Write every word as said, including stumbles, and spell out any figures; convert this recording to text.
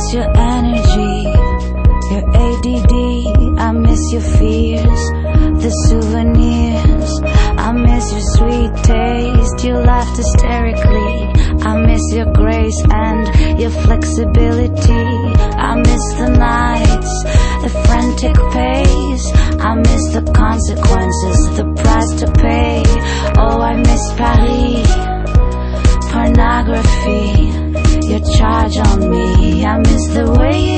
your energy, your A D D. I miss your fears, the souvenirs. I miss your sweet taste, you laughed hysterically. I miss your grace and your flexibility. I miss the nights, the frantic pace. I miss the consequences, the price to pay. Oh, I miss Paris, pornography, your charge on me. I miss the way you